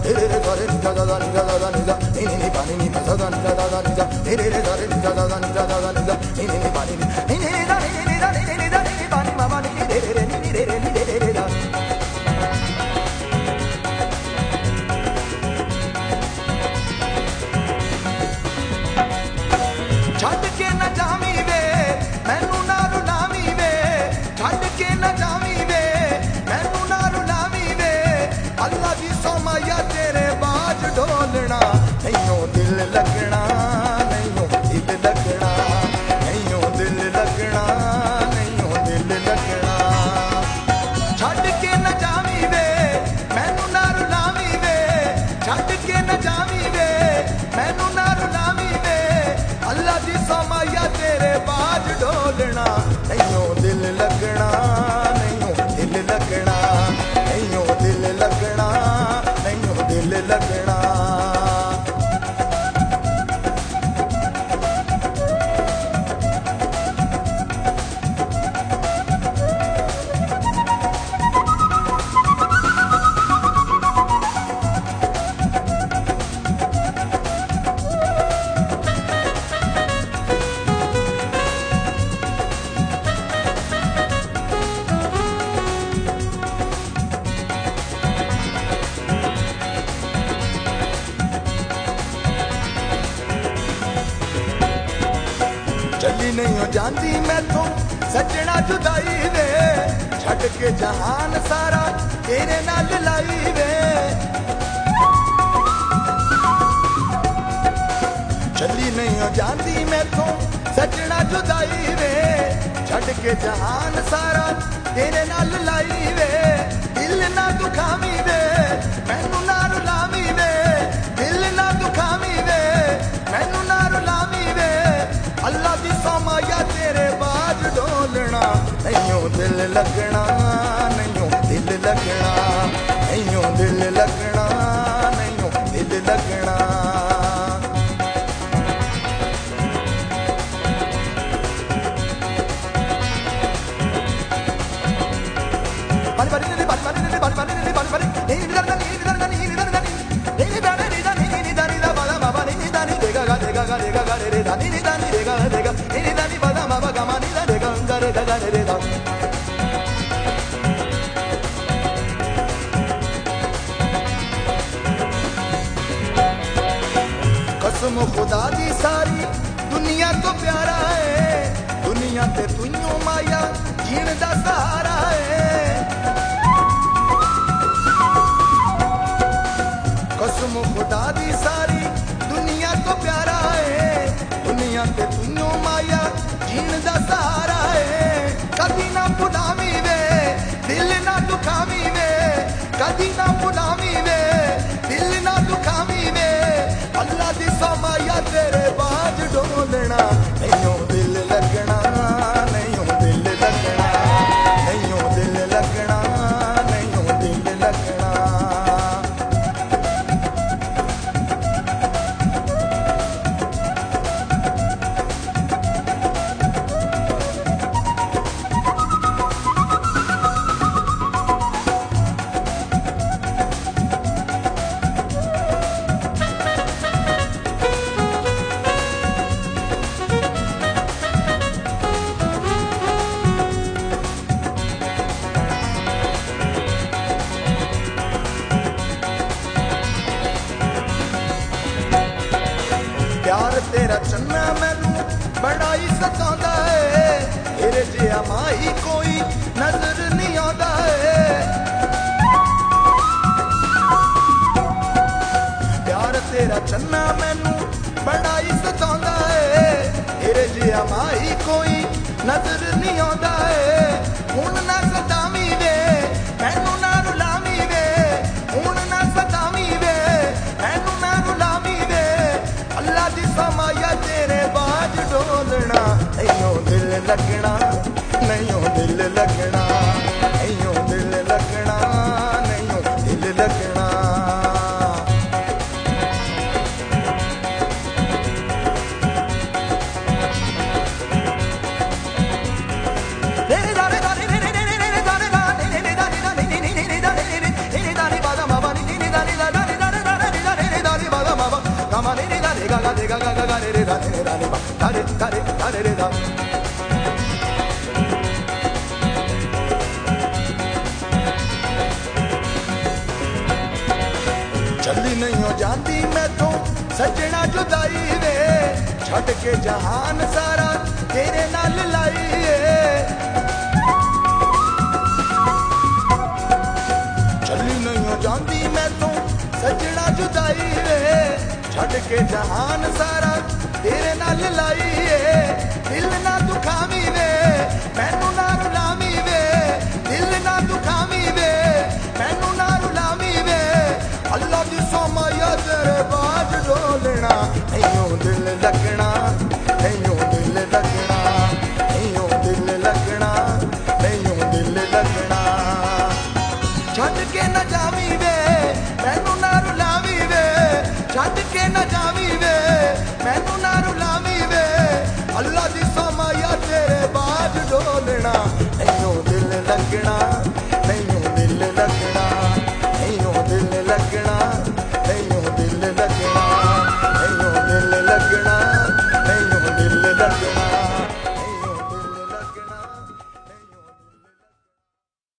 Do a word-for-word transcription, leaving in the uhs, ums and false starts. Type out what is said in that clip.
रे रे गा रे नी दा दा नी दा दा नी दा नी नी नी पा नी नी दा दा नी दा दा नी दा रे रे रे गा रे नी दा दा नी दा दा नी दा नी नी नी पा नी नी नी नी दा नी नी दा नी नी दा नी नी पा नी मा मा नी रे रे रे नी नी रे रे नी रे रे दा छड़ के न जामी वे मैनू ना रुलावी वे छड़ के न जामी वे मैनू ना रुलावी वे अल्लाह दी सोमाया तेरे बाज ढोलना नैयो दिल लगना नैयो दिल लगना नैयो दिल लगना नैयो दिल लगना छड़ के न जामी वे मैनू ना रुलावी वे छड़ के न जामी वे मैनू ना रुलावी वे अल्लाह दी सोमाया तेरे बाज ढोलना नैयो दिल लगना नैयो दिल लगना नैयो दिल लगना नैयो दिल लगना चली नहीं हो जाती मैथों सजना जुदाई वे छड़ के जहान सारा तेरे नाल लाई वे चली नहीं हो जाती मैथों सजना जुदाई वे छड़ के जहान सारा तेरे नाल लाई वे दिल ना दुखावी वे मैनू ना रुलावी वे दिल ना दुखावी वे मैनू ना रुलावी वे अल्लाह दी सोमाया तेरे बाज ढोलना नैयो दिल लगना नैयो दिल लगना नैयो दिल लगना नैयो दिल लगना बड़ी बड़ी बड़ी बड़ी बड़ी बड़ी बड़ी बड़ी बड़ी नहीं निधर नहीं निधर नहीं निधर नहीं नहीं निधर नहीं निधर नहीं निधर नहीं बाबा बाबा नहीं निधर नहीं देगा गा देगा गा देगा गा रे रे दा नहीं निधर नहीं देगा देगा नहीं निधर नहीं बाबा बाबा गा मा निधर देगा गा रे गा रे रे दा कसम खुदा दी सारी दुनिया तो प्यारा है दुनिया ते तुइयों माया जीण दा सहारा है कसम खुदा दी सारी दुनिया तो प्यारा है दुनिया ते तुइयों माया जीण दा सहारा है कदी ना भुलावी वे दिल ना दुखावी वे कदी ना भुलावी वे दिल ना दुखावी वे अल्लाह दी सोमाया तेरे बाज ढोलना नैयो दिल लगना नैयो दिल लगना नैयो दिल लगना नैयो दिल लगना प्यार तेरा चन्ना मैनू बड़ा ही सतांदा है तेरे जिहा माही कोई नजर नहीं आंदा है प्यार तेरा चन्ना मैनू बड़ा ही सतांदा है तेरे जिहा माही कोई नजर नहीं आंदा है हुण ना सतावी वे मैनू ना रुलावी वे हुण ना सतावी वे मैनू ना रुलावी वे अल्लाह दी सोमाया तेरे बाज ढोलना नैयो दिल लगना नैयो दिल लगना नैयो दिल लगना नैयो दिल लगना तारे तारे तारे रे दा चली नहीं हो जाती मैं तो सजना जुदाई वे छड़ के जहान सारा तेरे नाल लाई चली नहीं हो जाती मैं तो सजना जुदाई वे छड़ के जहान सारा तेरे नाल लाई